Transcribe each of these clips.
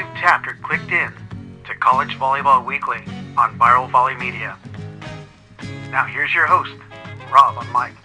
You've tapped or clicked in to College Volleyball Weekly on Viral Volley Media. Now here's your host, Rob on mic.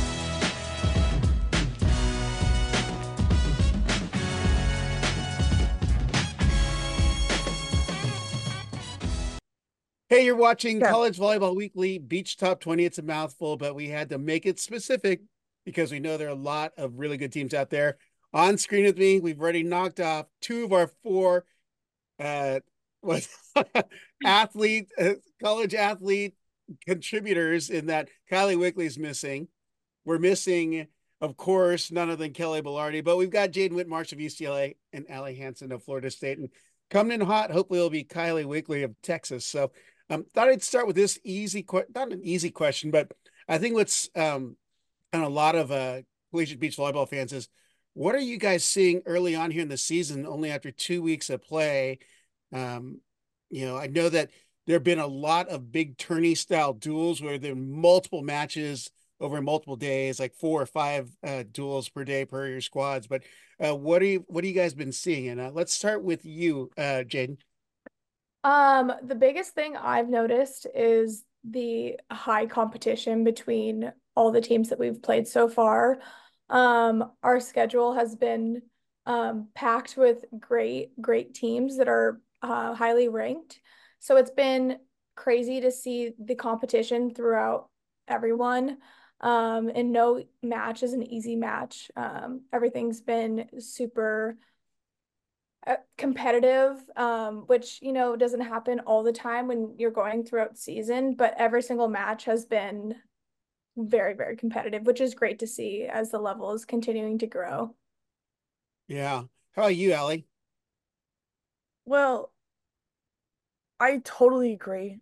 Hey, you're watching College Volleyball Weekly Beach Top 20. It's a mouthful, but we had to make it specific because we know there are a lot of really good teams out there. On screen with me, we've already knocked off two of our four what athlete college athlete contributors in that Kylie Wickley's missing. We're missing, of course, none other than Kelly Bellardi, but we've got Jaden Whitmarsh of UCLA and Allie Hansen of Florida State. And coming in hot, hopefully it'll be Kylie Wickley of Texas. So thought I'd start with this not an easy question, but I think what's on a lot of collegiate beach volleyball fans is, what are you guys seeing early on here in the season, only after 2 weeks of play? Um, I know that there have been a lot of big tourney style duels where there are multiple matches over multiple days, like 4 or 5 duels per day per your squads. But what do you guys been seeing? And let's start with you, Jaden. The biggest thing I've noticed is the high competition between all the teams that we've played so far. Our schedule has been packed with great teams that are highly ranked. So it's been crazy to see the competition throughout everyone. And no match is an easy match. Everything's been super competitive, which doesn't happen all the time when you're going throughout season, but every single match has been very competitive, which is great to see as the level is continuing to grow. Yeah. How about you, Allie? Well, I totally agree.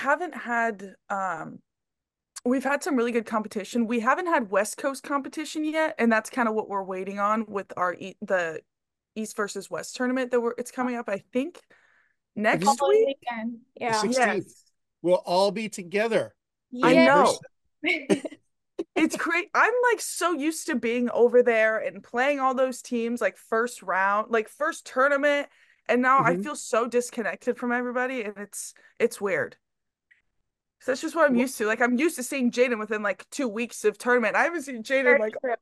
We've had some really good competition. We haven't had West Coast competition yet, and that's kind of what we're waiting on with the East versus West tournament it's coming up, I think, next Following week. weekend. The Yeah. 16th. Yes. We'll all be together I in Yeah. know. person. It's great. I'm like so used to being over there and playing all those teams like first round, like first tournament, and now I Mhm. feel so disconnected from everybody and it's weird. So that's just what I'm Well, used to. Like I'm used to seeing Jaden within like 2 weeks of tournament. I haven't seen Jaden Very like true.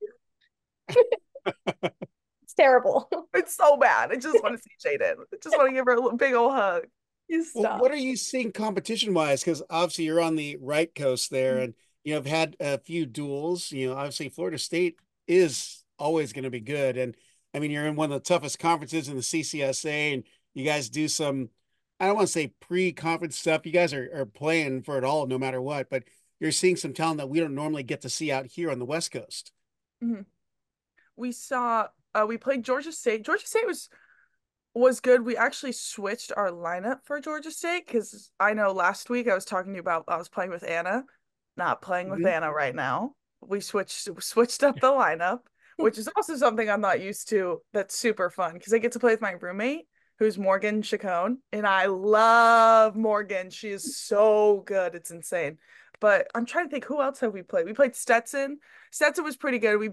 It's terrible. it's so bad. I just want to see Jaden. I just want to give her a big old hug. You well, what stop. are you seeing competition wise? Because obviously you're on the right coast there, and have had a few duels. Obviously Florida State is always going to be good, and I mean you're in one of the toughest conferences in the CCSA, and you guys do some. I don't want to say pre-conference stuff. You guys are playing for it all, no matter what. But you're seeing some talent that we don't normally get to see out here on the West Coast. Mhm. We saw we played Georgia State. Georgia State was good. We actually switched our lineup for Georgia State because I know last week I was talking to you about I was playing with Anna, not playing with Mhm. Anna right now. We switched up the lineup, which is also something I'm not used to. That's super fun because I get to play with my roommate who's Morgan Chacon, and I love Morgan. She is so good. It's insane. But I'm trying to think who else have we played? We played Stetson. Stetson was pretty good.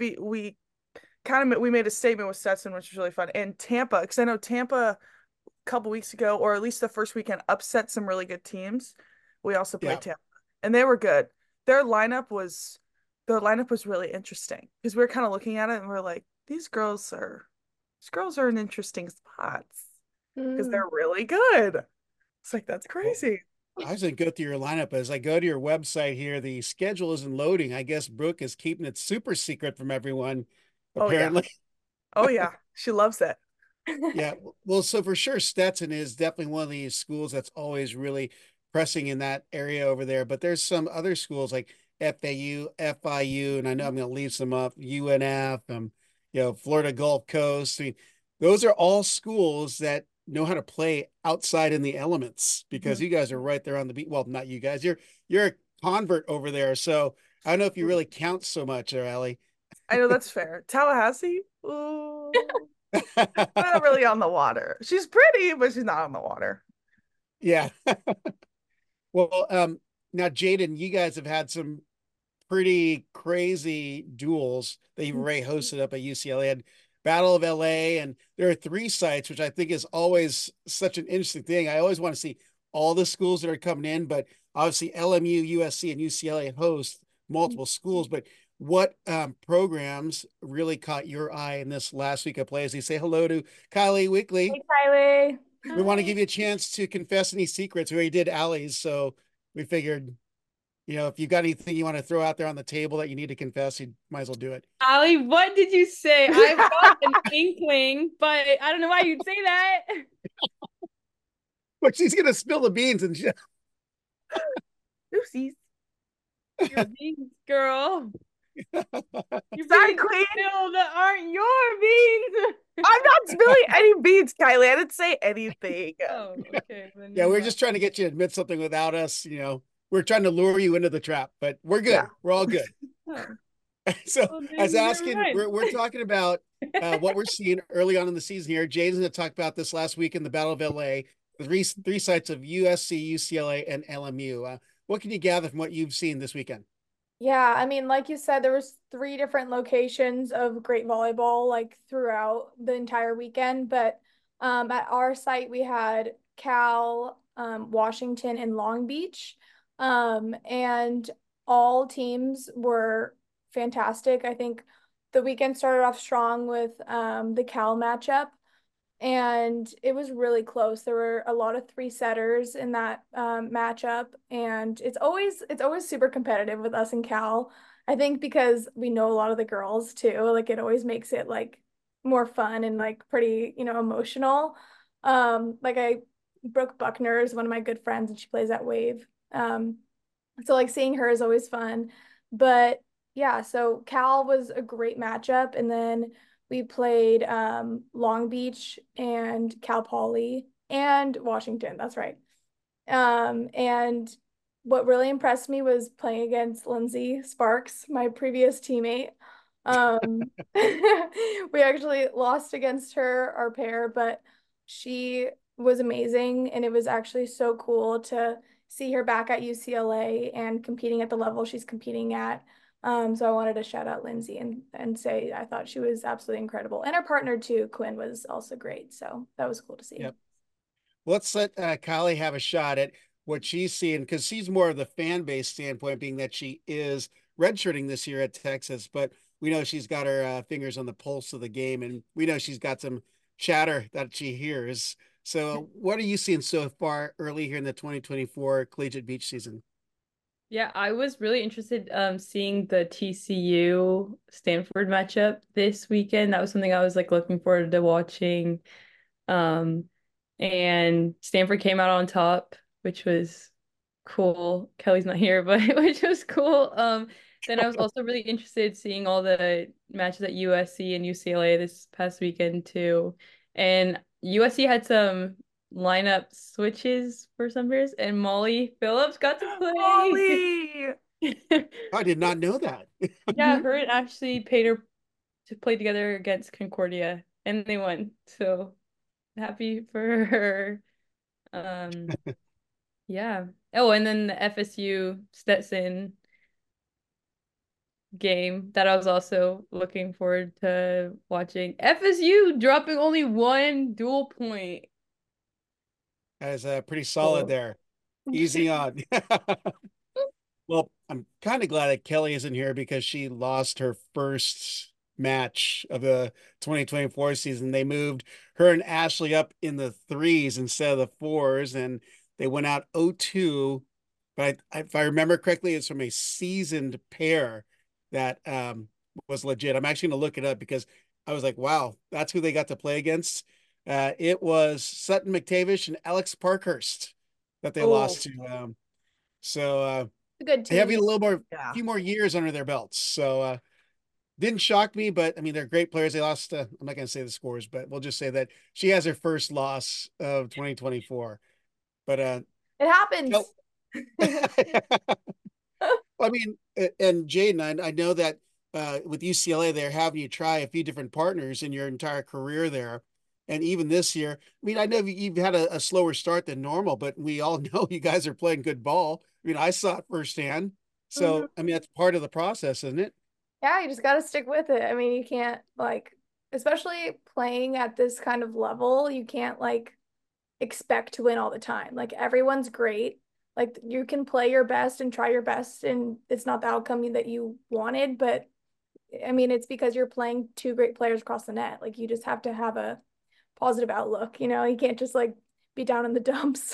We made a statement with Stetson, which was really fun. And Tampa, because I know Tampa a couple weeks ago, or at least the first weekend, upset some really good teams. We also Yeah. played Tampa, and they were good. Their lineup was their lineup was really interesting because we were kind of looking at it and we're like, these girls are in interesting spots because Mm. they're really good. It's like that's Well, crazy. I was going to go through your lineup. As I go to your website here, the schedule isn't loading. I guess Brooke is keeping it super secret from everyone, Oh yeah. apparently. Oh yeah. She loves it. Yeah. Well, so for sure, Stetson is definitely one of these schools that's always really pressing in that area over there. But there's some other schools like FAU, FIU, and I know I'm going to leave some up, UNF, Florida Gulf Coast. I mean, those are all schools that know how to play outside in the elements because Mhm. you guys are right there on the beat. Well, not you guys. You're a convert over there. So I don't know if you really count so much, or Allie. I know that's fair. Tallahassee? Ooh. Not really on the water. She's pretty, but she's not on the water. Yeah. Well, now Jaden, you guys have had some pretty crazy duels that you've already hosted up at UCLA. And Battle of LA, and there are 3 sites, which I think is always such an interesting thing. I always want to see all the schools that are coming in, but obviously LMU, USC, and UCLA host multiple schools. But what programs really caught your eye in this last week of play? As you say hello to Kylie Weekly. Hey, Kylie. We want to Hi. give you a chance to confess any secrets. We already did Allie's, so we figured, if you got anything you want to throw out there on the table that you need to confess, you might as well do it. Ali, what did you say? I've got an inkling, but I don't know why you'd say that. But she's gonna spill the beans and Oopsies. Your beans, girl. Your Sorry, beans Queen. spilled that aren't your beans. I'm not spilling any beans, Kylie. I didn't say anything. Oh, okay. Then yeah, never we're mind. just trying to get you to admit something without us. We're trying to lure you into the trap, but we're good. Yeah. We're all good. Oh, So well, then as never asking, mind. we're talking about what we're seeing early on in the season here. Jaden's going to talk about this last week in the Battle of LA, the three sites of USC, UCLA, and LMU. What can you gather from what you've seen this weekend? Yeah, I mean, like you said, there was 3 different locations of great volleyball like throughout the entire weekend. But at our site, we had Cal, Washington, and Long Beach. And all teams were fantastic. I think the weekend started off strong with the Cal matchup, and it was really close. There were a lot of 3-setters in that matchup, and it's always super competitive with us and Cal. I think because we know a lot of the girls too, like it always makes it like more fun and like pretty, emotional. Like Brooke Buckner is one of my good friends, and she plays at Wave. So like seeing her is always fun. But yeah, so Cal was a great matchup, and then we played Long Beach and Cal Poly and Washington. That's right. And what really impressed me was playing against Lindsay Sparks, my previous teammate. We actually lost against her, our pair, but she was amazing, and it was actually so cool to see her back at UCLA and competing at the level she's competing at. So I wanted to shout out Lindsay and say I thought she was absolutely incredible. And her partner too, Quinn, was also great. So that was cool to see. Yep. Let's let Kylie have a shot at what she's seeing, because she's more of the fan base standpoint, being that she is redshirting this year at Texas, but we know she's got her fingers on the pulse of the game, and we know she's got some chatter that she hears. So what are you seeing so far early here in the 2024 Collegiate Beach season? Yeah, I was really interested seeing the TCU Stanford matchup this weekend. That was something I was like looking forward to watching. And Stanford came out on top, which was cool. Kelly's not here, but which was cool. Then I was also really interested seeing all the matches at USC and UCLA this past weekend too. And USC had some lineup switches for some players, and Molly Phillips got to play. Molly! I did not know that. Yeah, her and Ashley Pater to play together against Concordia, and they won. So happy for her. Yeah. Oh, and then the FSU Stetson game that I was also looking forward to watching. FSU dropping only 1 dual point. That is pretty solid Cool. there. Easy on. Well, I'm kind of glad that Kelly isn't here, because she lost her first match of the 2024 season. They moved her and Ashley up in the 3s instead of the 4s, and they went out 0-2. But if I remember correctly, it's from a seasoned pair that was legit. I'm actually going to look it up, because I was like, wow, that's who they got to play against. It was Sutton McTavish and Alex Parkhurst that they lost to. So A good they have team. a little more, Yeah. few more years under their belts. So didn't shock me, but I mean, they're great players. They lost. I'm not going to say the scores, but we'll just say that she has her first loss of 2024. But It happens. I mean, and Jaden, I know that with UCLA, they're having you try a few different partners in your entire career there. And even this year, I mean, I know you've had a slower start than normal, but we all know you guys are playing good ball. I mean, I saw it firsthand. So, I mean, that's part of the process, isn't it? Yeah, you just got to stick with it. I mean, you can't like especially playing at this kind of level, you can't like expect to win all the time. Like everyone's great. Like you can play your best and try your best, and it's not the outcome that you wanted, but I mean, it's because you're playing two great players across the net. Like you just have to have a positive outlook, you know, you can't just like be down in the dumps.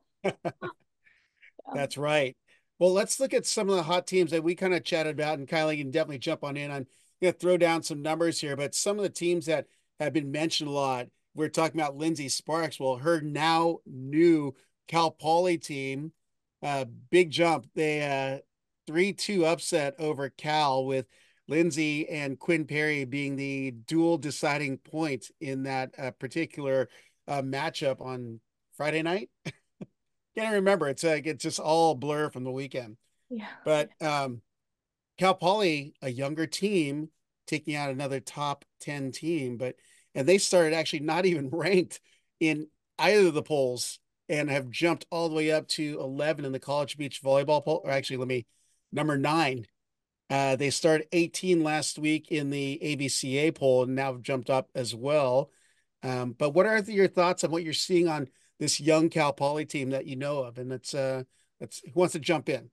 That's right. Well, let's look at some of the hot teams that we kind of chatted about, and Kylie can definitely jump on in. I'm going to throw down some numbers here, but some of the teams that have been mentioned a lot, we're talking about Lindsay Sparks. Well, her now new Cal Poly team, big jump. They 3-2 upset over Cal, with Lindsay and Quinn Perry being the dual deciding point in that particular matchup on Friday night. Can't remember. It's like it's just all blur from the weekend. Yeah. But Cal Poly, a younger team, taking out another top 10 team, and they started actually not even ranked in either of the polls and have jumped all the way up to 11 in the College Beach volleyball poll. Or actually, number 9. They started 18 last week in the ABCA poll and now have jumped up as well. But what are your thoughts on what you're seeing on this young Cal Poly team that you know of? And that's who wants to jump in?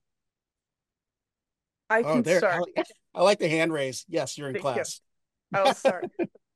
I Oh, can there. start. I like the hand raise. Yes, you're in Thank you. class. I'll start.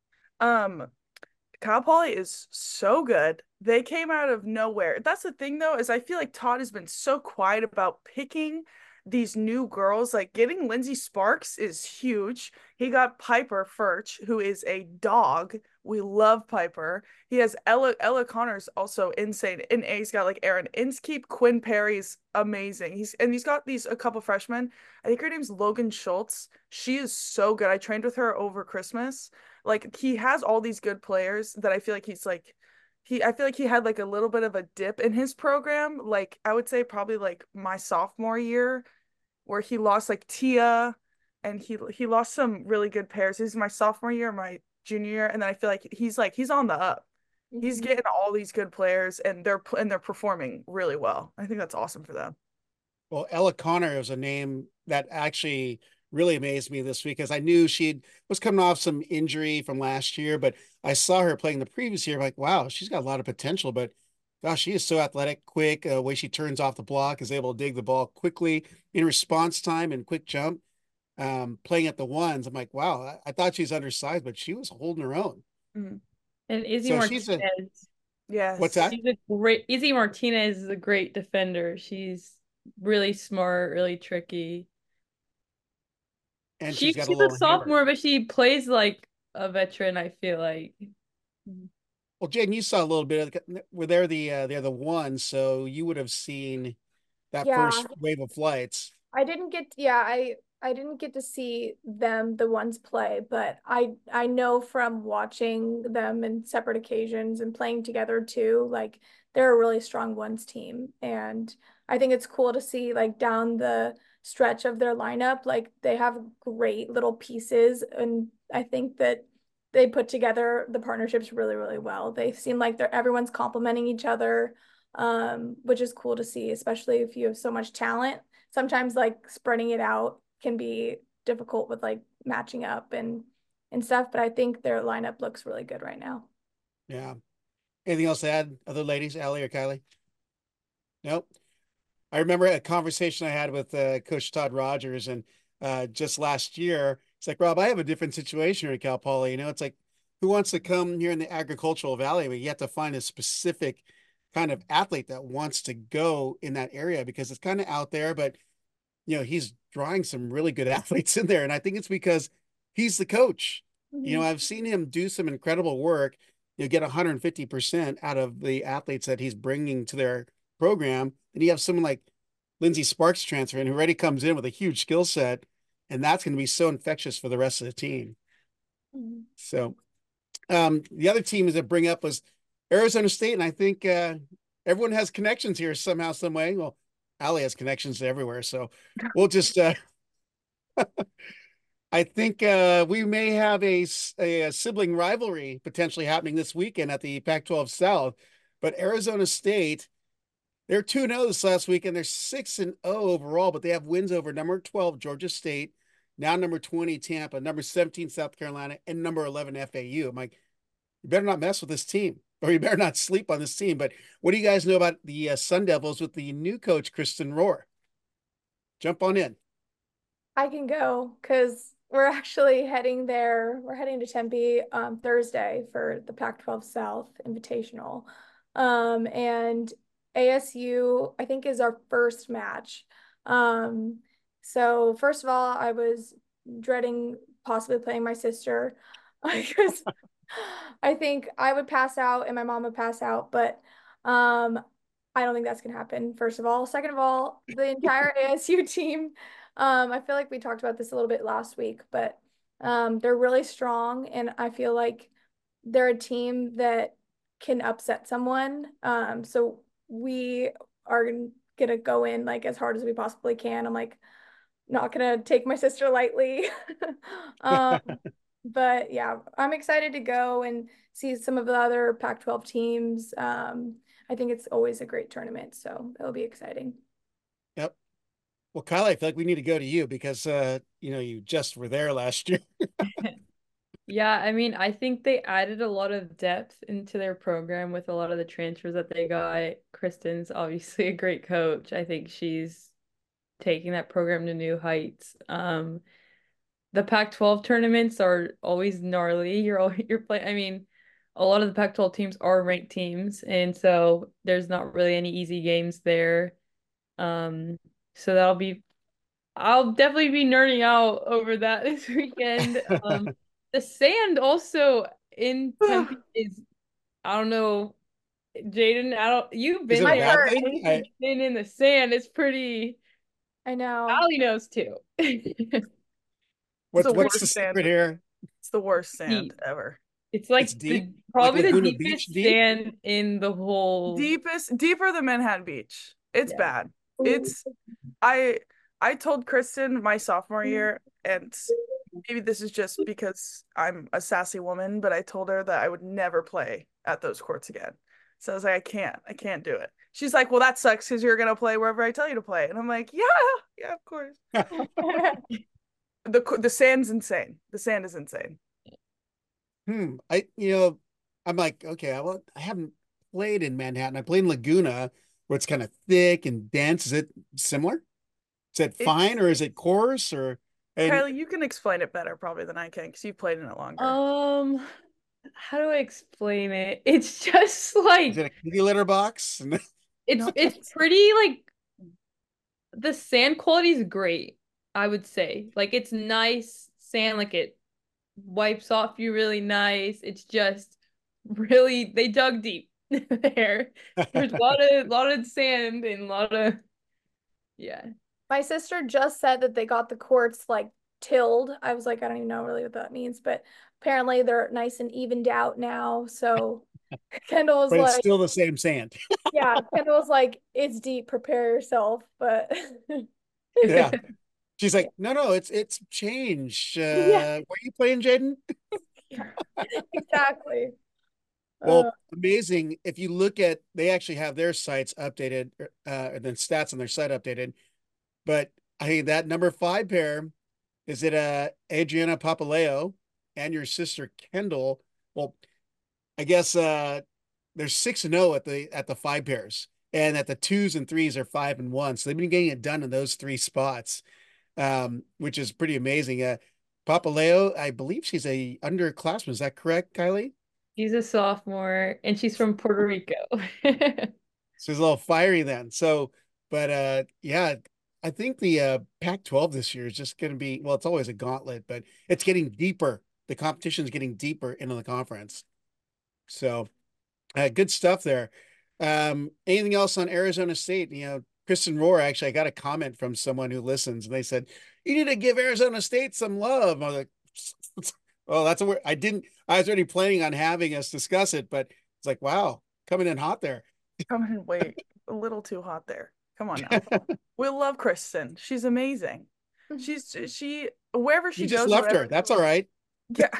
Cal Poly is so good. They came out of nowhere. That's the thing though, is I feel like Todd has been so quiet about picking these new girls. Like getting Lindsay Sparks is huge. He got Piper Furch, who is a dog. We love Piper. He has Ella Connors, also insane. And he's got like Erin Inskeep, Quinn Perry's amazing. He's got a couple freshmen. I think her name's Logan Schultz. She is so good. I trained with her over Christmas. Like he has all these good players that I feel like I feel like he had like a little bit of a dip in his program. Like I would say probably like my sophomore year, where he lost like Tia, and he lost some really good pairs. This is my sophomore year, my junior year, and then I feel like he's on the up. He's getting all these good players, and they're performing really well. I think that's awesome for them. Well, Ella Connor was a name that actually really amazed me this week, because I knew she was coming off some injury from last year, but I saw her playing the previous year. I'm like, wow, she's got a lot of potential, but gosh, she is so athletic, quick, way she turns off the block, is able to dig the ball quickly in response time and quick jump. Playing at the ones, I'm like, wow, I thought she's undersized, but she was holding her own. Mm-hmm. And Izzy So she's Martinez, what's that? Izzy Martinez is a great defender. She's really smart, really tricky. And She's she's got a a little hammer. sophomore, but she plays like a veteran, I feel like. Well, Jaden, you saw a little bit of were they're the ones, so you would have seen that Yeah, first wave of flights. I didn't get to see them the ones play, but I know from watching them in separate occasions and playing together too, like they're a really strong ones team. And I think it's cool to see like down the stretch of their lineup, like they have great little pieces, and I think that they put together the partnerships really, really well. They seem like everyone's complementing each other, which is cool to see, especially if you have so much talent. Sometimes like spreading it out can be difficult with like matching up and stuff, but I think their lineup looks really good right now. Yeah. Anything else to add, other ladies, Allie or Kylie? Nope. I remember a conversation I had with Coach Todd Rogers, and just last year, it's like, Rob, I have a different situation here at Cal Poly. You know, it's like, who wants to come here in the agricultural valley? But you have to find a specific kind of athlete that wants to go in that area, because it's kind of out there, but he's drawing some really good athletes in there. And I think it's because he's the coach. Mm-hmm. I've seen him do some incredible work, get 150% out of the athletes that he's bringing to their program. And you have someone like Lindsay Sparks transferring, who already comes in with a huge skill set, and that's going to be so infectious for the rest of the team. Mm-hmm. So the other teams that bring up was Arizona State, and I think everyone has connections here somehow, some way. Well, Allie has connections everywhere, so we'll just I think we may have a sibling rivalry potentially happening this weekend at the Pac-12 South. But Arizona State, they're 2-0 this last week, and they're 6-0 overall, but they have wins over number 12 Georgia State, now number 20 Tampa, number 17 South Carolina, and number 11 FAU. I'm like, you better not mess with this team, or you better not sleep on this team. But what do you guys know about the Sun Devils with the new coach, Kristen Rohr? Jump on in. I can go because we're actually heading there. We're heading to Tempe Thursday for the Pac-12 South Invitational. And ASU, I think, is our first match. So first of all, I was dreading possibly playing my sister because I think I would pass out and my mom would pass out, but I don't think that's gonna happen, first of all. Second of all, the entire ASU team, I feel like we talked about this a little bit last week, but they're really strong, and I feel like they're a team that can upset someone. So we are gonna go in like as hard as we possibly can. I'm like not gonna take my sister lightly. Um, but yeah, I'm excited to go and see some of the other Pac-12 teams. I think it's always a great tournament, so it'll be exciting. Yep. Well, Kyle, I feel like we need to go to you because you just were there last year. Yeah, I mean, I think they added a lot of depth into their program with a lot of the transfers that they got. Kristen's obviously a great coach. I think she's taking that program to new heights. The Pac-12 tournaments are always gnarly. You're playing, I mean, a lot of the Pac-12 teams are ranked teams, and so there's not really any easy games there. So I'll definitely be nerding out over that this weekend. The sand also in Tempe is, I don't know, Jaden, you've Is been it a I've there. bad heard. thing? Anything in the sand, it's pretty, I know. Allie knows too. It's the What's the worst sand. secret here? It's the worst sand Deep. ever. It's It's like deep, like probably the Laguna Beach deepest deep. sand in the whole. Deeper than Manhattan Beach. It's Yeah. bad. It's I I told Kristen my sophomore year, and maybe this is just because I'm a sassy woman, but I told her that I would never play at those courts again. So I was like, I can't do it. She's like, well, that sucks because you're gonna play wherever I tell you to play. And I'm like, yeah, of course. The sand's insane. The sand is insane. I'm like, okay, I haven't played in Manhattan. I played in Laguna, where it's kind of thick and dense. Is it similar? Is it It's fine or is it coarse or and Kylie, you can explain it better probably than I can because you've played in it longer. How do I explain it? It's just is it like a kitty litter box? No, it's pretty like the sand quality is great, I would say. Like it's nice sand, like it wipes off you really nice. It's just really they dug deep there. There's a lot of sand and a lot of yeah. My sister just said that they got the courts like tilled. I was like, I don't even know really what that means, but apparently they're nice and evened out now. So Kendall was But it's like, still the same sand. yeah, Kendall was like, it's deep, prepare yourself. But Yeah. She's like, no, it's changed. yeah, Where are you playing, Jaden? exactly. Well, amazing. If you look at, they actually have their sites updated, and then stats on their site updated. But I mean, that number 5 pair, is it Adriana Papaleo and your sister Kendall? Well, I guess there's 6-0 at the 5 pairs, and at the 2s and 3s are 5-1. So they've been getting it done in those 3 spots, which is pretty amazing. Papaleo, I believe she's a underclassman. Is that correct, Kylie? She's a sophomore and she's from Puerto Rico. So it's a little fiery then. So, but yeah, I think the Pac-12 this year is just going to be, well, it's always a gauntlet, but it's getting deeper. The competition is getting deeper into the conference. So, good stuff there. Anything else on Arizona State? Kristen Rohr, actually, I got a comment from someone who listens, and they said, you need to give Arizona State some love. I was like, well, that's a word. I was already planning on having us discuss it, but it's like, wow, coming in hot there. Coming in way a little too hot there. Come on now. We love Kristen. She's amazing. She wherever she You just goes, left her. That's all right. yeah.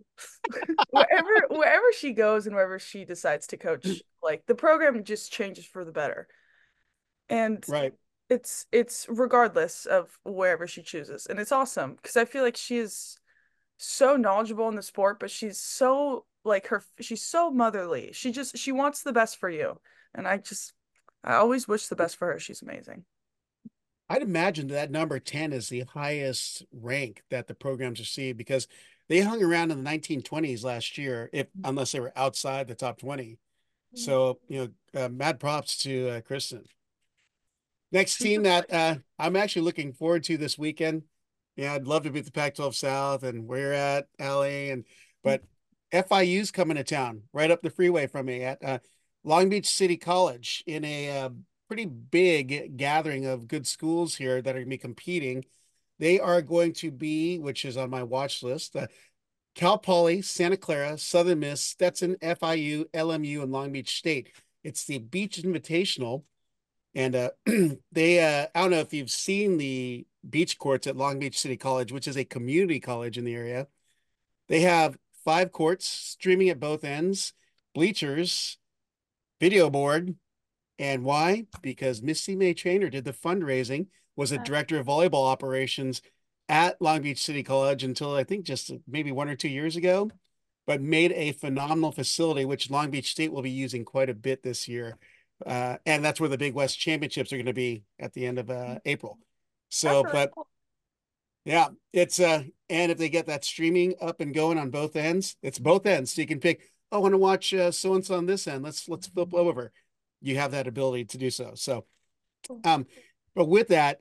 Wherever she goes and wherever she decides to coach, like the program just changes for the better. And Right. it's regardless of wherever she chooses. And it's awesome because I feel like she is so knowledgeable in the sport, but she's so like she's so motherly. She wants the best for you. And I always wish the best for her. She's amazing. I'd imagine that number 10 is the highest rank that the programs receive because they hung around in the 1920s last year, if unless they were outside the top 20. So, mad props to Kristen. Next team that I'm actually looking forward to this weekend. Yeah, I'd love to be at the Pac-12 South and where you're at, Allie, but FIU's coming to town right up the freeway from me at Long Beach City College in a pretty big gathering of good schools here that are going to be competing. They are going to be, which is on my watch list, Cal Poly, Santa Clara, Southern Miss, Stetson, FIU, LMU, and Long Beach State. It's the Beach Invitational. And I don't know if you've seen the beach courts at Long Beach City College, which is a community college in the area. They have 5 courts, streaming at both ends, bleachers, video board. And why? Because Missy May Trainer did the fundraising, was a director of volleyball operations at Long Beach City College until I think just maybe 1 or 2 years ago, but made a phenomenal facility, which Long Beach State will be using quite a bit this year. And that's where the Big West Championships are going to be at the end of April. So, That's really but cool. yeah, it's and if they get that streaming up and going on both ends, it's both ends. So you can pick, oh, I want to watch so and so on this end. Let's flip over. You have that ability to do so. So, Cool. but with that,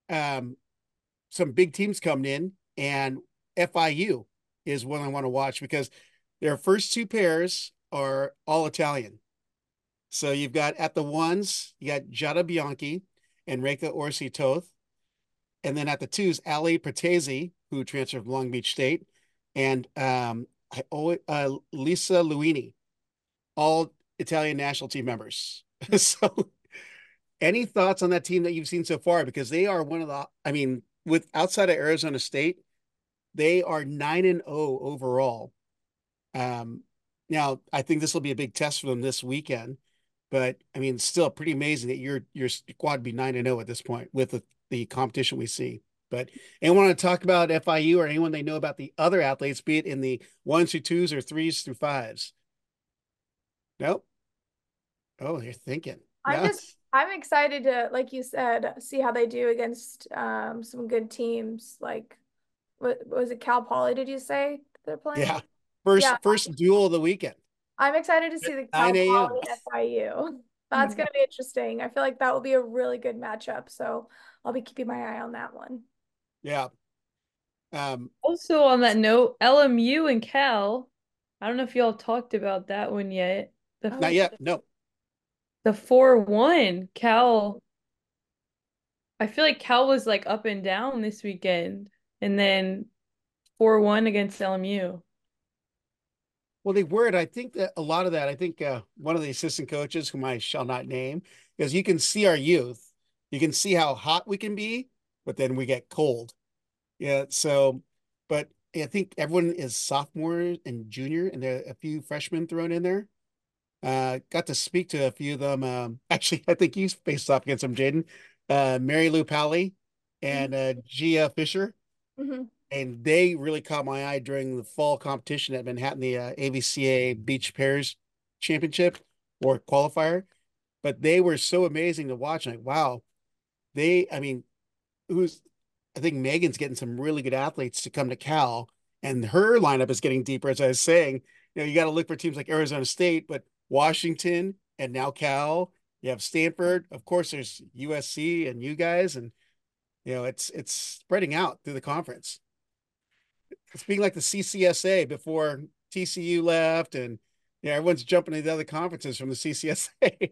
some big teams coming in, and FIU is one I want to watch because their first 2 pairs are all Italian. So you've got at the ones, you got Giada Bianchi and Reika Orsi Toth. And then at the twos, Ali Pertesi, who transferred from Long Beach State, and Lisa Luini, all Italian national team members. So any thoughts on that team that you've seen so far? Because they are one of the, I mean, with outside of Arizona State, they are 9-0 overall. Now I think this will be a big test for them this weekend, but I mean, still pretty amazing that your squad be 9-0 at this point with the competition we see. But anyone want to talk about FIU or anyone they know about the other athletes, be it in the 1s through 2s or 3s through 5s? Nope. Oh, you're thinking. No. I'm excited to, like you said, see how they do against some good teams. Like, what was it, Cal Poly, did you say they're playing? Yeah. First Yeah, first duel of the weekend. I'm excited to see the Cal 9 a.m. Poly FIU. That's gonna be interesting. I feel like that will be a really good matchup. So I'll be keeping my eye on that one. Yeah. Also on that note, LMU and Cal, I don't know if y'all talked about that one yet. The Not yet. No. the 4-1 Cal. I feel like Cal was like up and down this weekend, and then 4-1 against LMU. Well, they were. And I think that a lot of that, I think one of the assistant coaches, whom I shall not name, because you can see our youth, you can see how hot we can be, but then we get cold. Yeah. So, but I think everyone is sophomore and junior, and there are a few freshmen thrown in there. Got to speak to a few of them. Actually, I think you faced off against them, Jaden. Mary Lou Pally and Gia Fisher. Mm-hmm. And they really caught my eye during the fall competition at Manhattan, the AVCA Beach Pairs Championship or qualifier. But they were so amazing to watch. Like, wow, I mean, I think Megan's getting some really good athletes to come to Cal, and her lineup is getting deeper. As I was saying, you got to look for teams like Arizona State, but Washington and now Cal. You have Stanford, of course. There's USC and you guys, and it's spreading out through the conference. It's being like the CCSA before TCU left, and everyone's jumping to the other conferences from the CCSA.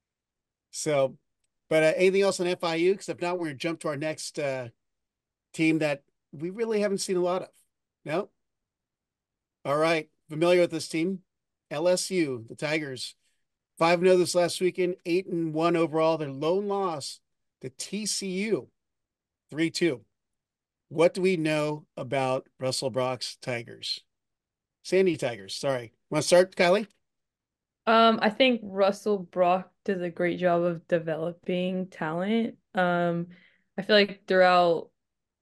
So, but anything else on FIU? Because if not, we're going to jump to our next team that we really haven't seen a lot of. No? All right. Familiar with this team? LSU, the Tigers. 5-0 this last weekend, 8-1 overall. Their lone loss to TCU, 3-2. What do we know about Russell Brock's Tigers? Sandy Tigers, sorry. Want to start, Kylie? I think Russell Brock does a great job of developing talent. I feel like throughout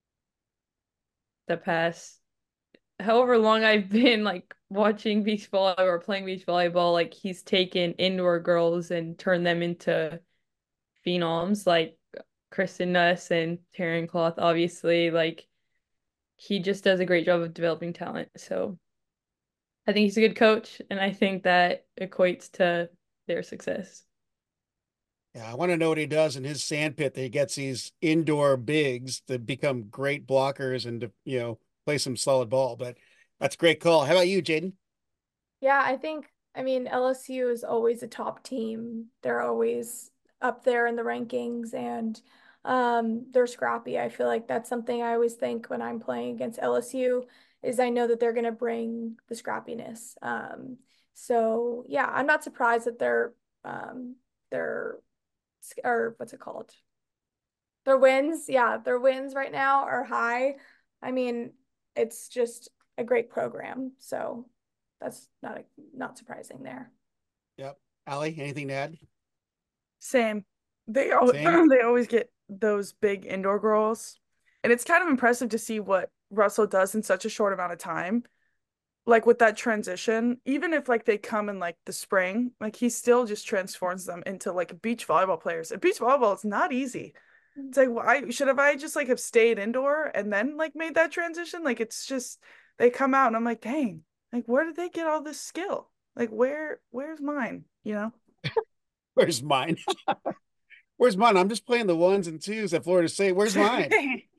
the past however long I've been like watching beach volleyball or playing beach volleyball, like he's taken indoor girls and turned them into phenoms like Kristen Nuss and Taryn Cloth, obviously. Like he just does a great job of developing talent. So I think he's a good coach, and I think that equates to their success. Yeah, I want to know what he does in his sand pit that he gets these indoor bigs to become great blockers and to, play some solid ball. But that's a great call. How about you, Jaden? Yeah, I mean, LSU is always a top team. They're always up there in the rankings and they're scrappy. I feel like that's something I always think when I'm playing against LSU is I know that they're going to bring the scrappiness. So yeah, I'm not surprised that they're or what's it called? Their wins, yeah, their wins right now are high. I mean, it's just a great program. So that's not surprising there. Yep. Allie, anything to add? Same. They Same. they always get those big indoor girls. And it's kind of impressive to see what Russell does in such a short amount of time. Like with that transition, even if like they come in like the spring, like he still just transforms them into like beach volleyball players. And beach volleyball is not easy. It's like why should have I just like have stayed indoor and then like made that transition? Like it's just they come out and I'm like, dang, like where did they get all this skill? Like where's mine? You know? Where's mine? Where's mine? I'm just playing the ones and twos at Florida State. Where's mine?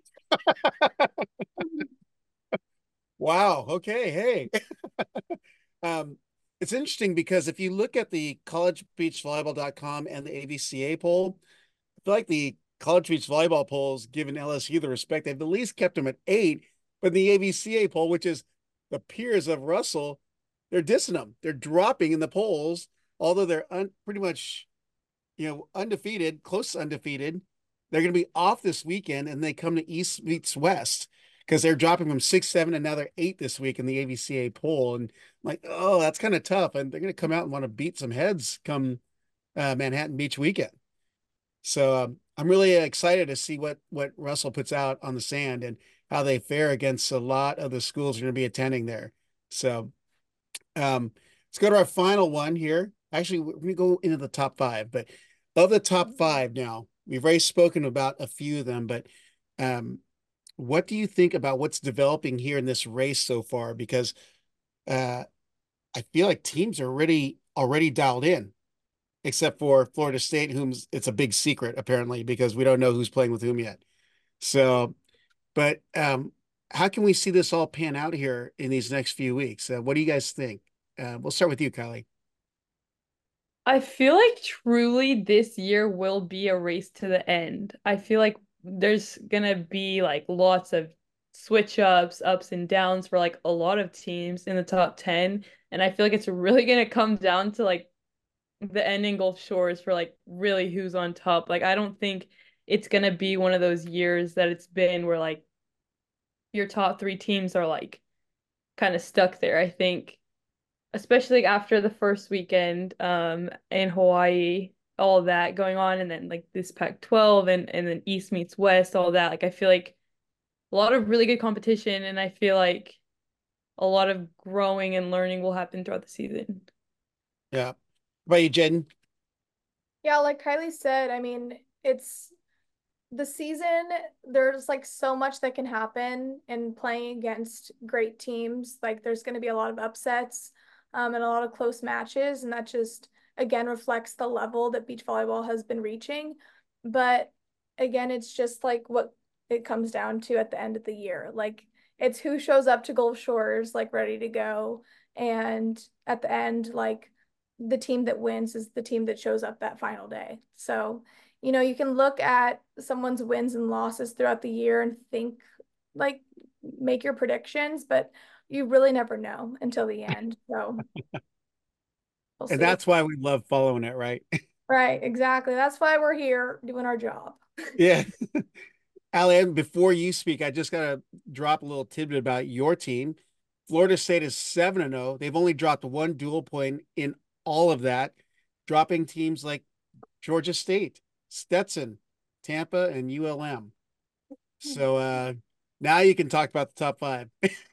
Wow. Okay. Hey. um, it's interesting because if you look at the collegebeachvolleyball.com and the AVCA poll, I feel like the college beach volleyball polls given LSU the respect. They've at least kept them at 8, but the AVCA poll, which is the peers of Russell, they're dissing them. They're dropping in the polls, although they're pretty much, undefeated, close to undefeated. They're going to be off this weekend, and they come to East meets West because they're dropping from 6, 7, and now they're 8 this week in the AVCA poll. And I'm like, oh, that's kind of tough. And they're going to come out and want to beat some heads come Manhattan Beach weekend. So I'm really excited to see what Russell puts out on the sand and how they fare against a lot of the schools are going to be attending there. So let's go to our final one here. Actually, we're going to go into the top 5, but of the top 5 now, we've already spoken about a few of them, but what do you think about what's developing here in this race so far? Because I feel like teams are already dialed in, except for Florida State, whom it's a big secret apparently because we don't know who's playing with whom yet. So, but how can we see this all pan out here in these next few weeks? What do you guys think? We'll start with you, Kylie. I feel like truly this year will be a race to the end. I feel like there's gonna be like lots of switch ups and downs for like a lot of teams in the top 10. And I feel like it's really gonna come down to like the ending Gulf Shores for like really who's on top. Like I don't think it's gonna be one of those years that it's been where like your top 3 teams are like kind of stuck there. I think especially after the first weekend in Hawaii, all that going on, and then like this Pac-12 and then East meets West, all that. Like I feel like a lot of really good competition, and I feel like a lot of growing and learning will happen throughout the season. Yeah. How about you, Jen? Yeah, like Kylie said, I mean, it's the season, there's like so much that can happen in playing against great teams. Like there's going to be a lot of upsets and a lot of close matches, and that just again reflects the level that beach volleyball has been reaching. But again, it's just like what it comes down to at the end of the year. Like it's who shows up to Gulf Shores like ready to go, and at the end, like the team that wins is the team that shows up that final day. So you can look at someone's wins and losses throughout the year and think like make your predictions, but you really never know until the end. So we'll And see. that's why we love following it, right? Right, exactly. That's why we're here doing our job. Yeah. Alan, before you speak, I just got to drop a little tidbit about your team. Florida State is 7-0. They've only dropped one dual point in all of that, dropping teams like Georgia State, Stetson, Tampa, and ULM. So now you can talk about the top five.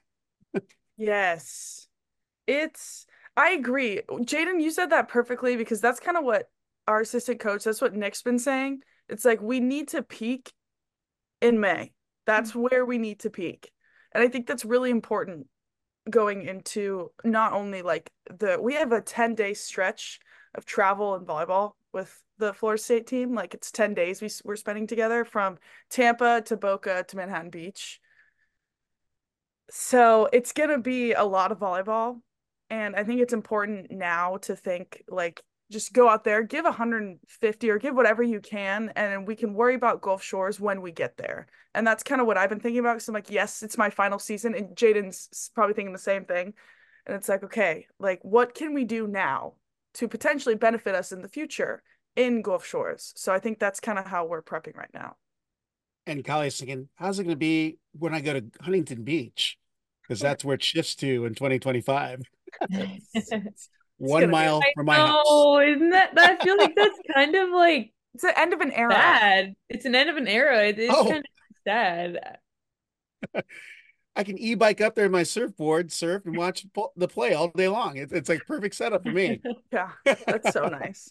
Yes. I agree. Jaden, you said that perfectly because that's kind of what our assistant coach, that's what Nick's been saying. It's like we need to peak in May. That's where we need to peak. And I think that's really important going into not only like we have a 10-day stretch of travel and volleyball with the Florida State team. Like it's 10 days we're spending together from Tampa to Boca to Manhattan Beach. So it's gonna be a lot of volleyball. And I think it's important now to think like just go out there, give 150 or give whatever you can, and we can worry about Gulf Shores when we get there. And that's kind of what I've been thinking about. Because I'm like, yes, it's my final season, and Jaden's probably thinking the same thing. And it's like, okay, like what can we do now to potentially benefit us in the future in Gulf Shores? So I think that's kind of how we're prepping right now. And Kylie's thinking, how's it going to be when I go to Huntington Beach? Because that's where it shifts to in 2025. It's 1 gonna be mile from my house. Oh, isn't that I feel like that's kind of like it's the end of an era. sad. It's an end of an era. It's kind of sad. I can e-bike up there in my surfboard, surf, and watch the play all day long. It's like perfect setup for me. Yeah, that's so nice.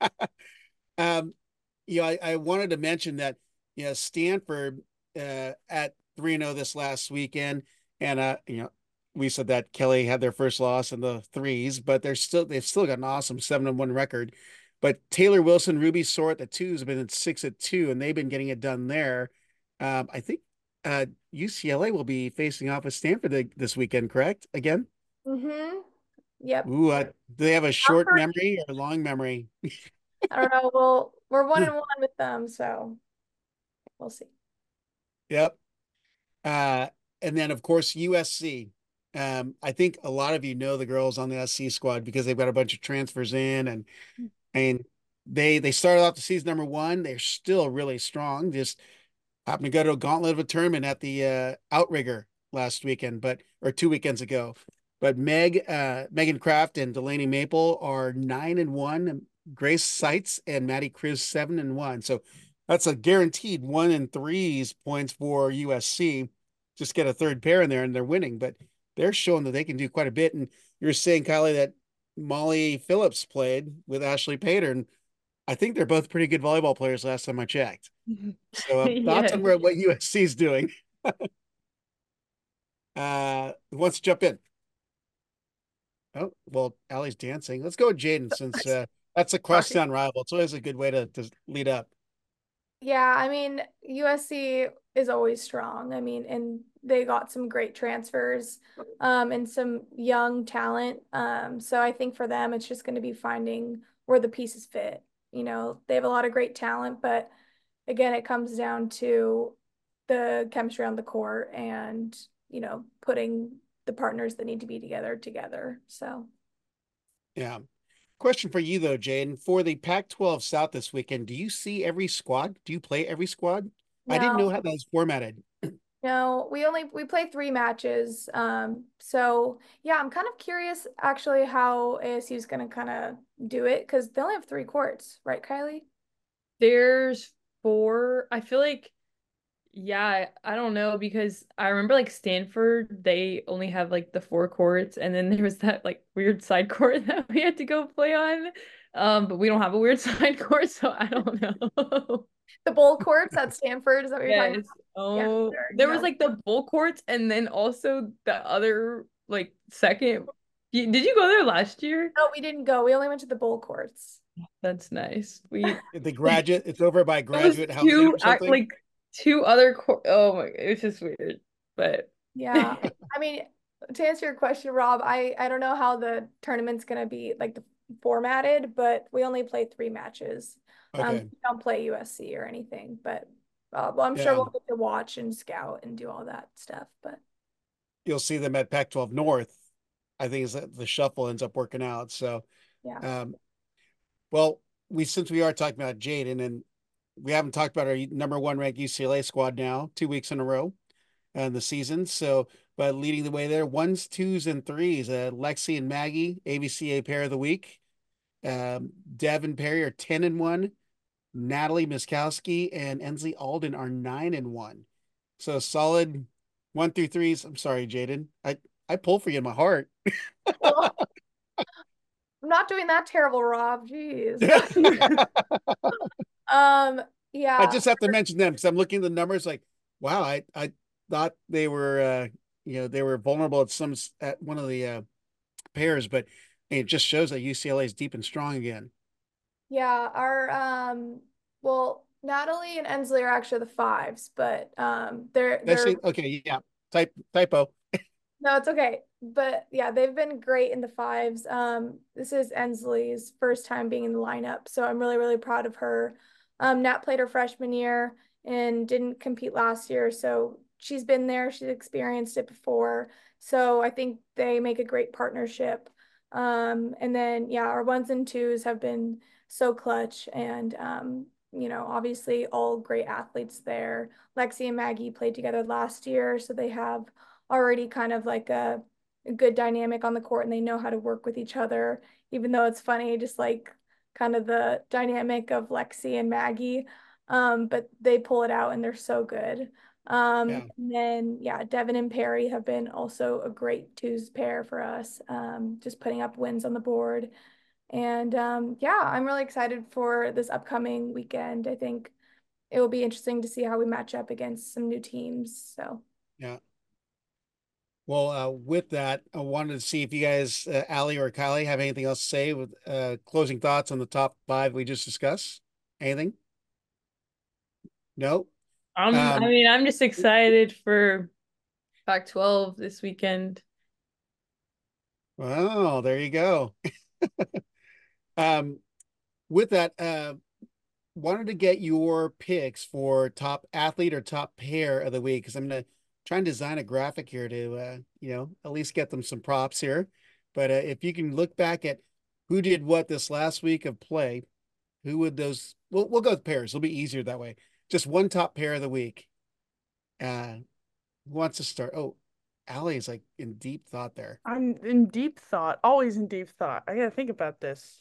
I wanted to mention that, Stanford at 3-0 this last weekend, and we said that Kelly had their first loss in the threes, but they've still got an awesome 7-1 record. But Taylor Wilson, Ruby Soar at the twos have been at 6-2, and they've been getting it done there. I think UCLA will be facing off with Stanford this weekend, correct? Again? Mm-hmm. Yep. Ooh, do they have a short memory or long memory? I don't know. Well, we're 1-1 with them, so we'll see. Yep. And then of course USC. I think a lot of you know the girls on the SC squad because they've got a bunch of transfers in, and they started off the season number one. They're still really strong. Just happened to go to a gauntlet of a tournament at the Outrigger last weekend, or 2 weekends ago. But Megan Kraft and Delaney Maple are 9-1, and Grace Seitz and Maddie Cruz 7-1. So that's a guaranteed 1 in 3s points for USC. Just get a third pair in there and they're winning, but they're showing that they can do quite a bit. And you're saying, Kylie, that Molly Phillips played with Ashley Pater, and I think they're both pretty good volleyball players last time I checked. So thoughts on what USC is doing? Who wants to jump in? Oh, well, Allie's dancing. Let's go with Jaden since that's a crosstown rival. It's always a good way to lead up. Yeah, I mean, USC is always strong. I mean, and they got some great transfers and some young talent. So I think for them, it's just going to be finding where the pieces fit. They have a lot of great talent, but again, it comes down to the chemistry on the court and, putting the partners that need to be together. So, yeah. Question for you though, Jaden. For the Pac-12 South this weekend, do you see every squad? Do you play every squad? No. I didn't know how that was formatted. No, we play 3 matches. So yeah, I'm kind of curious actually how ASU is gonna kind of do it because they only have 3 courts, right, Kylie? There's 4. I feel like, yeah, I don't know because I remember like Stanford, they only have like the 4 courts, and then there was that like weird side court that we had to go play on. But we don't have a weird side court, so I don't know. The bowl courts at Stanford, is that what you're talking Yes. about? Oh, Yeah, there was like the bowl courts and then also the other like second. Did you go there last year? No, we didn't go. We only went to the bowl courts. That's nice. It's over by It was graduate housing or something. like 2 other oh my, it's just weird. But Yeah. I mean, to answer your question, Rob, I don't know how the tournament's gonna be like formatted, but we only play 3 matches. Okay. We don't play USC or anything, but well, I'm sure we'll get to watch and scout and do all that stuff. But you'll see them at Pac-12 North. I think is that the shuffle ends up working out. So, yeah. Well, since we are talking about Jaden, and we haven't talked about our number 1 ranked UCLA squad now 2 weeks in a row in the season. So, but leading the way there, 1s, 2s, and 3s. Lexi and Maggie, ABCA pair of the week. Dev and Perry are 10-1. Natalie Miskowski and Ensley Alden are 9-1. So solid 1 through 3s. I'm sorry, Jaden. I pull for you in my heart. Well, I'm not doing that terrible, Rob. Jeez. Um, I yeah. just have to mention them because I'm looking at the numbers like, wow, I thought they were they were vulnerable at at one of the pairs, but it just shows that UCLA is deep and strong again. Yeah, our well, Natalie and Ensley are actually the fives, but Did I they're say okay? Yeah, typo. no, it's okay. But yeah, they've been great in the fives. This is Ensley's first time being in the lineup, so I'm really, really proud of her. Nat played her freshman year and didn't compete last year, so she's been there, she's experienced it before. So I think they make a great partnership. And then yeah, our ones and twos have been so clutch and obviously all great athletes there. Lexi and Maggie played together last year, so they have already kind of like a good dynamic on the court and they know how to work with each other, even though it's funny, just like kind of the dynamic of Lexi and Maggie. But they pull it out and they're so good. Yeah. And then yeah, Devin and Perry have been also a great twos pair for us, just putting up wins on the board. And yeah, I'm really excited for this upcoming weekend. I think it will be interesting to see how we match up against some new teams. So Yeah. Well, with that, I wanted to see if you guys, Allie or Kylie, have anything else to say with closing thoughts on the top five we just discussed. Anything? No. I Um, mean, I'm just excited for Pac-12 this weekend. well, there you go. Um, with that, wanted to get your picks for top athlete or top pair of the week because I'm gonna try and design a graphic here to at least get them some props here. But if you can look back at who did what this last week of play, who would those? We'll go with pairs. It'll be easier that way. Just one top pair of the week. Who wants to start? Oh, Allie is like in deep thought there. I'm in deep thought, always in deep thought. I gotta think about this.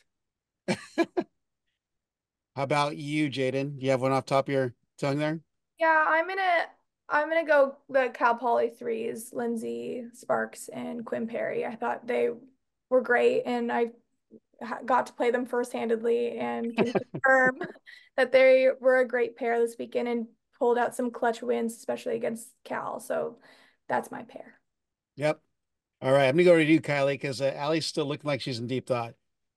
How about you, Jaden? Do you have one off top of your tongue there? yeah, I'm gonna go the Cal Poly threes, Lindsay Sparks and Quinn Perry. I thought they were great, and I got to play them first-handedly and can confirm that they were a great pair this weekend and pulled out some clutch wins, especially against Cal. So that's my pair. Yep. All right, I'm gonna go to you, Kylie, because Allie's still looking like she's in deep thought.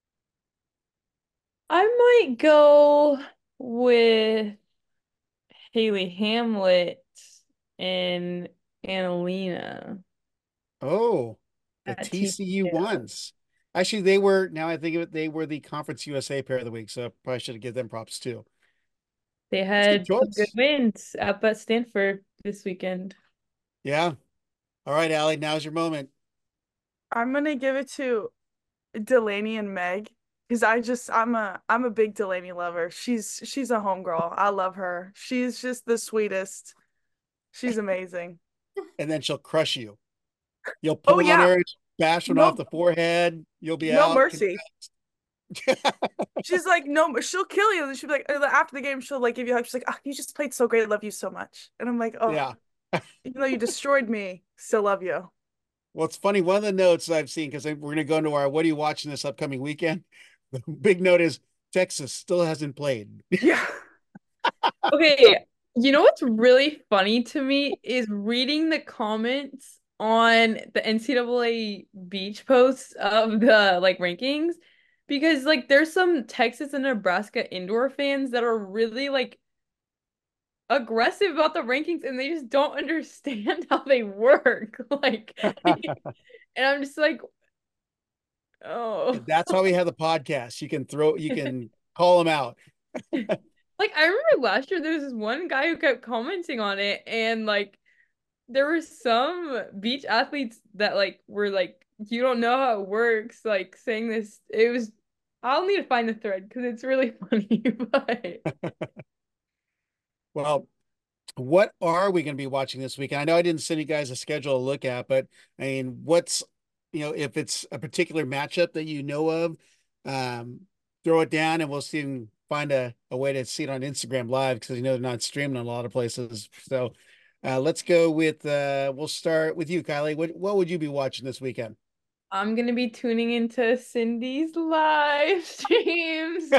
I might go with Haley Hamlet and Annalena Oh, the at TCU TCU. ones. Actually, they were, now I think of it, they were the Conference USA pair of the week, so I probably should have given them props too. They That's a good had some good choice. wins up at Stanford this weekend. Yeah. All right, Allie, now's your moment. I'm gonna give it to Delaney and Meg because I'm a big Delaney lover. She's a homegirl. I love her. She's just the sweetest. She's amazing. And then she'll crush you. You'll Oh pull on yeah, her, bash one off no the forehead. You'll be no out. mercy. She's like no, she'll kill you. And she'll be like after the game, she'll like give you a hug. She's like, oh, you just played so great. I love you so much. And I'm like, oh, Yeah. even though you destroyed me, still love you. Well, it's funny. One of the notes I've seen, because we're going to go into our what are you watching this upcoming weekend? The big note is Texas still hasn't played. Yeah. Okay, you know what's really funny to me is reading the comments on the NCAA beach posts of the like rankings because like there's some Texas and Nebraska indoor fans that are really like aggressive about the rankings and they just don't understand how they work. Like and I'm just like, oh. That's why we have the podcast. You can call them out. Like I remember last year there was this one guy who kept commenting on it and like there were some beach athletes that like were like you don't know how it works like saying this it was I'll need to find the thread because it's really funny but Well, what are we going to be watching this weekend? I know I didn't send you guys a schedule to look at, but I mean, if it's a particular matchup that you know of, throw it down and we'll see find a way to see it on Instagram Live because they're not streaming in a lot of places. So let's go with we'll start with you, Kylie. What would you be watching this weekend? I'm gonna be tuning into Cindy's live streams.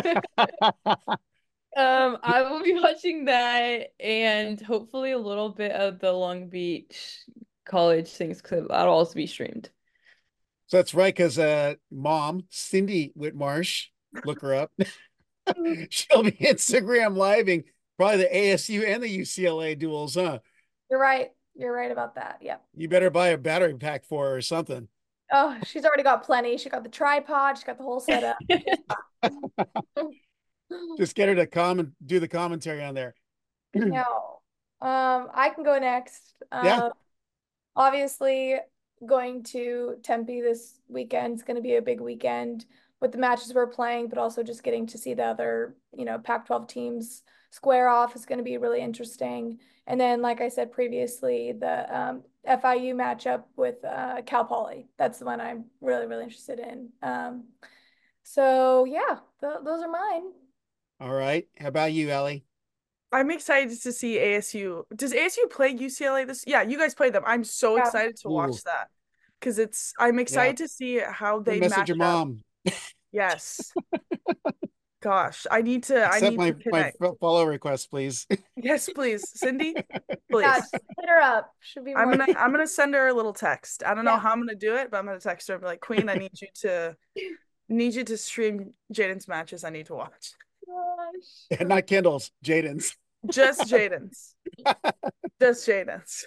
I will be watching that and hopefully a little bit of the Long Beach college things because that'll also be streamed. So that's right, because mom, Cindy Whitmarsh, look her up. She'll be Instagram living probably the ASU and the UCLA duels, huh? You're right. You're right about that. Yep. You better buy a battery pack for her or something. Oh, she's already got plenty. She got the tripod. She got the whole setup. Just get her to come and do the commentary on there. No. I can go next. Yeah. Obviously going to Tempe this weekend is going to be a big weekend with the matches we're playing, but also just getting to see the other, Pac-12 teams square off is going to be really interesting. And then, like I said previously, the FIU matchup with Cal Poly. That's the one I'm really, really interested in. So yeah, those are mine. All right. How about you, Ellie? I'm excited to see ASU. Does ASU play UCLA this? Yeah, you guys play them. I'm so Yeah. excited to watch Ooh. that because I'm excited to see how they Message match your up. mom. Yes. Gosh, I need to Accept my connect. follow request, please. Yes, please. Cindy, please. Yeah, just hit her up. Should be I'm more. gonna send her a little text. I don't know Yeah. how I'm gonna do it, but I'm gonna text her and be like, Queen, I need you to stream Jaden's matches. I need to watch. Gosh. Not Kendall's, Jaden's. Just Jaden's. Just Jaden's.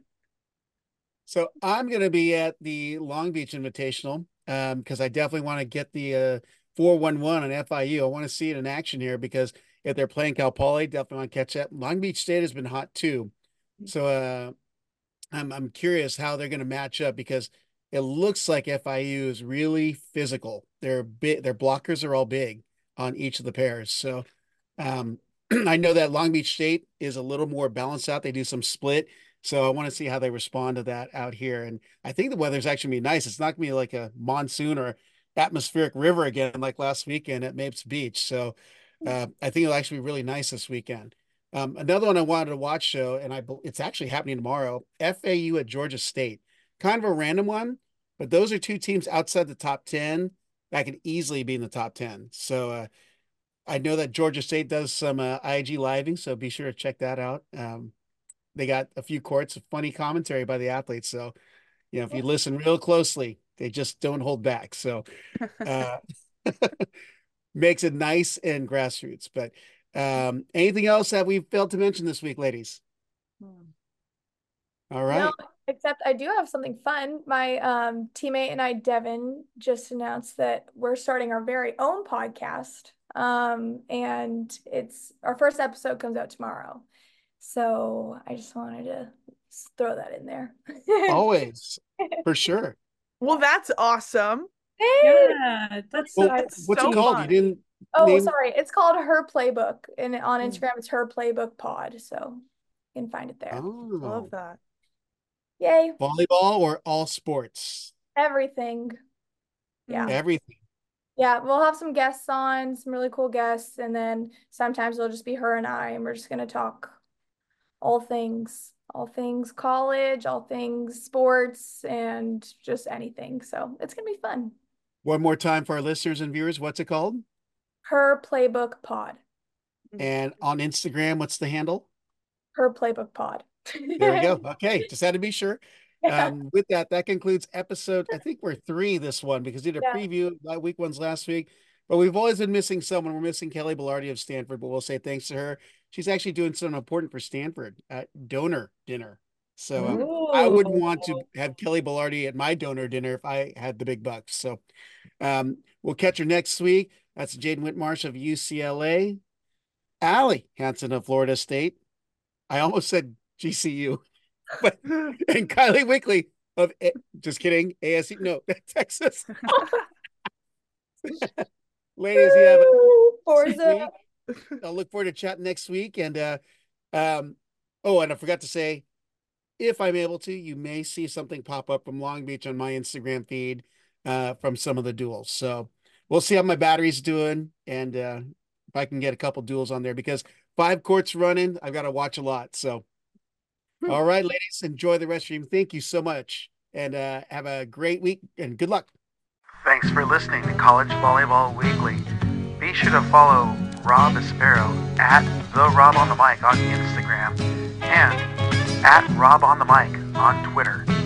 So I'm going to be at the Long Beach Invitational because I definitely want to get the 411 on FIU. I want to see it in action here because if they're playing Cal Poly, definitely want to catch that. Long Beach State has been hot too. So I'm curious how they're going to match up because it looks like FIU is really physical. They're big, their blockers are all big on each of the pairs. So I know that Long Beach State is a little more balanced out. They do some split. So I want to see how they respond to that out here. And I think the weather's actually gonna be nice. It's not gonna be like a monsoon or atmospheric river again like last weekend at Mapes Beach. So I think it'll actually be really nice this weekend. Another one I wanted to watch show, and it's actually happening tomorrow. FAU at Georgia State, kind of a random one, but those are two teams outside the top 10 that can easily be in the top 10. So I know that Georgia State does some IG living, so be sure to check that out. They got a few courts of funny commentary by the athletes. So, if you listen real closely, they just don't hold back. So, makes it nice and grassroots. But anything else that we failed to mention this week, ladies? All right. No, except I do have something fun. My teammate and I, Devin, just announced that we're starting our very own podcast. And it's our first episode comes out tomorrow. So I just wanted to throw that in there. Always, for sure. Well, that's awesome. Yeah, that's Well, That's what's so it called? fun. You didn't Oh, name. sorry. It's called Her Playbook. And on Instagram, it's Her Playbook Pod. So you can find it there. Love Oh, that. Yay. volleyball or all sports? Everything. Yeah. Everything. Yeah, we'll have some guests on, some really cool guests, and then sometimes it'll just be her and I, and we're just gonna talk all things college, all things sports, and just anything. So it's gonna be fun. One more time for our listeners and viewers. What's it called? Her Playbook Pod. And on Instagram, what's the handle? Her Playbook Pod. There we go. Okay, just had to be sure. Yeah. With that concludes episode, I think we're 3 this one because we did a Yeah. preview week ones last week, but we've always been missing someone. We're missing Kelly Bellardi of Stanford, but we'll say thanks to her. She's actually doing something important for Stanford at donor dinner. So I would want to have Kelly Bellardi at my donor dinner if I had the big bucks. So we'll catch her next week. That's Jaden Whitmarsh of UCLA, Allie Hansen of Florida State. I almost said GCU. But and Kylie Wickley of just kidding, ASU, no, Texas. Ladies, you have a Forza. week. I'll look forward to chatting next week. And oh, and I forgot to say, if I'm able to, you may see something pop up from Long Beach on my Instagram feed from some of the duels. So we'll see how my battery's doing, and if I can get a couple duels on there, because 5 courts running, I've got to watch a lot. So, all right, ladies, enjoy the rest of your stream. Thank you so much, and have a great week and good luck. Thanks for listening to College Volleyball Weekly. Be sure to follow Rob Aspero at the Rob on the Mic on Instagram and at Rob on the Mic on Twitter.